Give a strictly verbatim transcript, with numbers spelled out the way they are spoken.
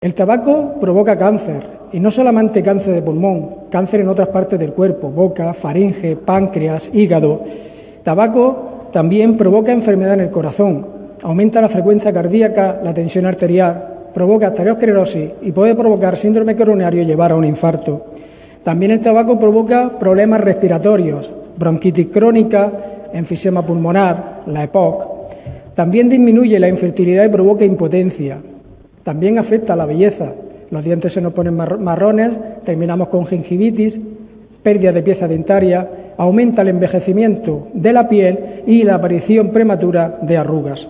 El tabaco provoca cáncer, y no solamente cáncer de pulmón, cáncer en otras partes del cuerpo, boca, faringe, páncreas, hígado. Tabaco también provoca enfermedad en el corazón, aumenta la frecuencia cardíaca, la tensión arterial, provoca arteriosclerosis y puede provocar síndrome coronario y llevar a un infarto. También el tabaco provoca problemas respiratorios, bronquitis crónica, enfisema pulmonar, la E P O C. También disminuye la infertilidad y provoca impotencia. También afecta a la belleza. Los dientes se nos ponen marrones, terminamos con gingivitis, pérdida de pieza dentaria, aumenta el envejecimiento de la piel y la aparición prematura de arrugas.